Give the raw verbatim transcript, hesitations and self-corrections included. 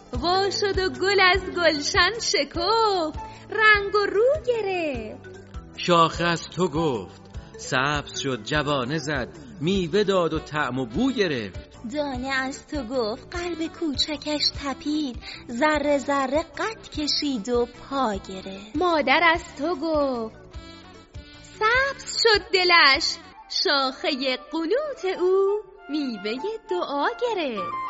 وا شد و گل از گلشن شکفت، رنگ و رو گرفت. شاخه از تو گفت، سبز شد جوانه زد، میوه داد و طعم و بو گرفت. دانه از تو گفت، قلب کوچکش تپید، ذره ذره قد کشید و پا گرفت. مادر از تو گفت، سبز شد دلش، شاخه قنوت او میوه دعا گرفت.